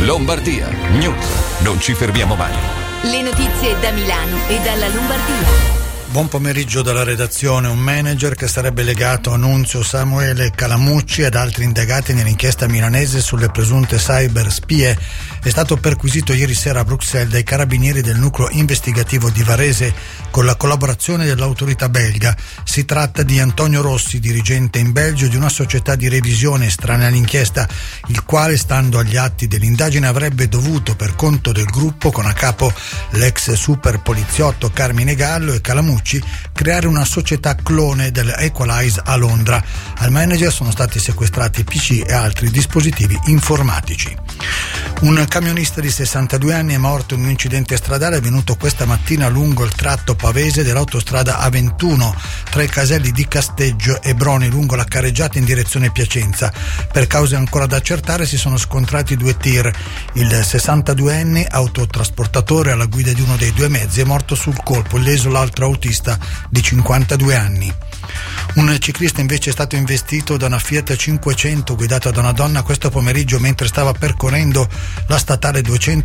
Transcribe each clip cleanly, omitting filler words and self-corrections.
Lombardia News. Non ci fermiamo mai. Le notizie da Milano e dalla Lombardia. Buon pomeriggio dalla redazione. Un manager che sarebbe legato a Nunzio Samuele Calamucci ed altri indagati nell'inchiesta milanese sulle presunte cyber spie è stato perquisito ieri sera a Bruxelles dai carabinieri del nucleo investigativo di Varese con la collaborazione dell'autorità belga. Si tratta di Antonio Rossi, dirigente in Belgio di una società di revisione estranea all'inchiesta, il quale, stando agli atti dell'indagine, avrebbe dovuto, per conto del gruppo con a capo l'ex super poliziotto Carmine Gallo e Calamucci, creare una società clone dell'Equalize a Londra. Al manager sono stati sequestrati PC e altri dispositivi informatici. Un camionista di 62 anni è morto in un incidente stradale avvenuto questa mattina lungo il tratto pavese dell'autostrada A21 tra i caselli di Casteggio e Broni lungo la careggiata in direzione Piacenza. Per cause ancora da accertare si sono scontrati due tir. Il 62enne autotrasportatore alla guida di uno dei due mezzi è morto sul colpo, illeso l'altro autista di 52 anni. Un ciclista invece è stato investito da una Fiat 500 guidata da una donna questo pomeriggio mentre stava percorrendo la statale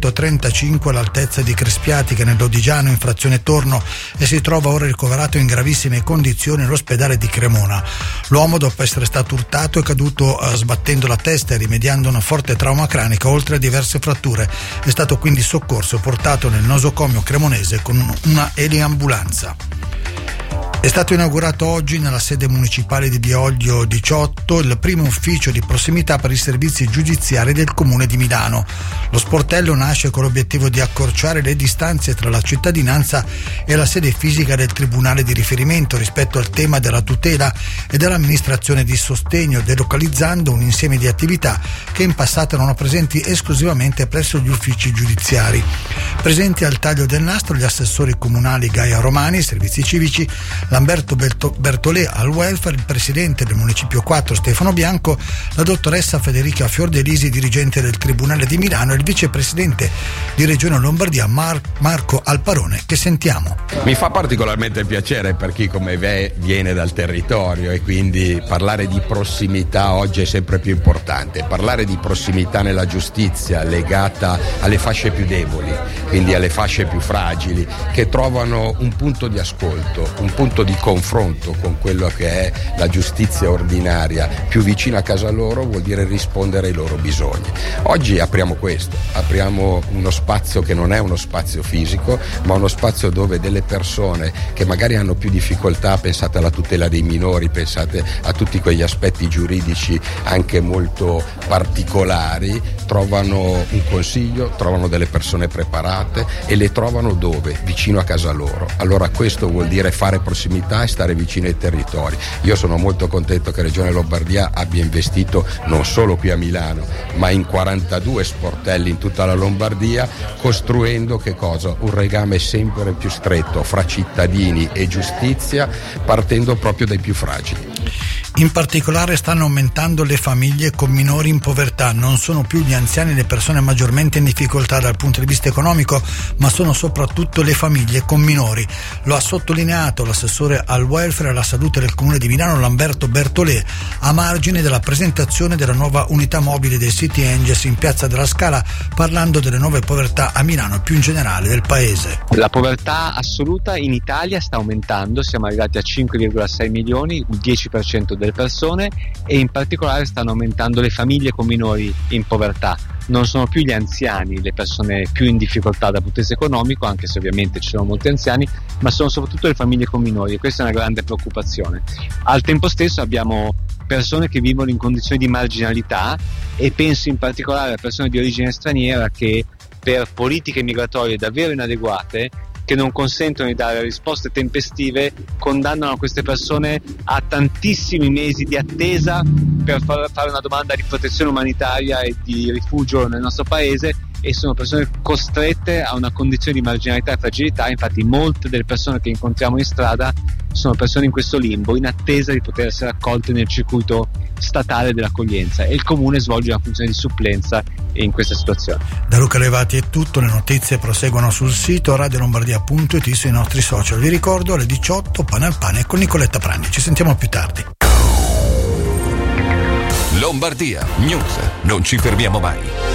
235 all'altezza di Crespiatica nel Lodigiano in frazione Torno e si trova ora ricoverato in gravissime condizioni all'ospedale di Cremona. L'uomo, dopo essere stato urtato, è caduto sbattendo la testa e rimediando una forte trauma cranica oltre a diverse fratture. È stato quindi soccorso e portato nel nosocomio cremonese con una eliambulanza. È stato inaugurato oggi nella sede municipale di Via Olio 18 il primo ufficio di prossimità per i servizi giudiziari del Comune di Milano. Lo sportello nasce con l'obiettivo di accorciare le distanze tra la cittadinanza e la sede fisica del Tribunale di riferimento rispetto al tema della tutela e dell'amministrazione di sostegno, delocalizzando un insieme di attività che in passato erano presenti esclusivamente presso gli uffici giudiziari. Presenti al taglio del nastro gli assessori comunali Gaia Romani, servizi civici, Lamberto Bertolè al welfare, il presidente del Municipio 4 Stefano Bianco, la dottoressa Federica Fiordelisi, dirigente del Tribunale di Milano, e il vicepresidente di Regione Lombardia Marco Alparone, che sentiamo. Mi fa particolarmente piacere per chi come me viene dal territorio e quindi parlare di prossimità oggi è sempre più importante. Parlare di prossimità nella giustizia legata alle fasce più deboli, quindi alle fasce più fragili, che trovano un punto di ascolto, un punto di confronto con quello che è la giustizia ordinaria più vicina a casa loro, vuol dire rispondere ai loro bisogni. Oggi apriamo questo, apriamo uno spazio che non è uno spazio fisico, ma uno spazio dove delle persone che magari hanno più difficoltà, pensate alla tutela dei minori, pensate a tutti quegli aspetti giuridici anche molto particolari, trovano un consiglio, trovano delle persone preparate e le trovano dove? Vicino a casa loro. Allora questo vuol dire fare prossimità e stare vicino ai territori. Io sono molto contento che Regione Lombardia abbia investito non solo qui a Milano, ma in 42 sportelli in tutta la Lombardia, costruendo che cosa? Un legame sempre più stretto fra cittadini e giustizia, partendo proprio dai più fragili. In particolare stanno aumentando le famiglie con minori in povertà. Non sono più gli anziani e le persone maggiormente in difficoltà dal punto di vista economico, ma sono soprattutto le famiglie con minori. Lo ha sottolineato l'assessore al welfare e alla salute del Comune di Milano Lamberto Bertolè a margine della presentazione della nuova unità mobile dei City Angels in Piazza della Scala, parlando delle nuove povertà a Milano e più in generale del paese. La povertà assoluta in Italia sta aumentando, siamo arrivati a 5,6 milioni, il 10% delle persone, e in particolare stanno aumentando le famiglie con minori in povertà. Non sono più gli anziani le persone più in difficoltà dal punto di vista economico, anche se ovviamente ci sono molti anziani, ma sono soprattutto le famiglie con minori, e questa è una grande preoccupazione. Al tempo stesso abbiamo persone che vivono in condizioni di marginalità, e penso in particolare a persone di origine straniera che per politiche migratorie davvero inadeguate, che non consentono di dare risposte tempestive, condannano queste persone a tantissimi mesi di attesa per fare una domanda di protezione umanitaria e di rifugio nel nostro paese, e sono persone costrette a una condizione di marginalità e fragilità. Infatti molte delle persone che incontriamo in strada sono persone in questo limbo, in attesa di poter essere accolte nel circuito statale dell'accoglienza, e il Comune svolge una funzione di supplenza in questa situazione. Da Luca Levati è tutto, le notizie proseguono sul sito radiolombardia.it, sui nostri social. Vi ricordo alle 18 Pane al Pane con Nicoletta Prandi. Ci sentiamo più tardi. Lombardia News, non ci fermiamo mai.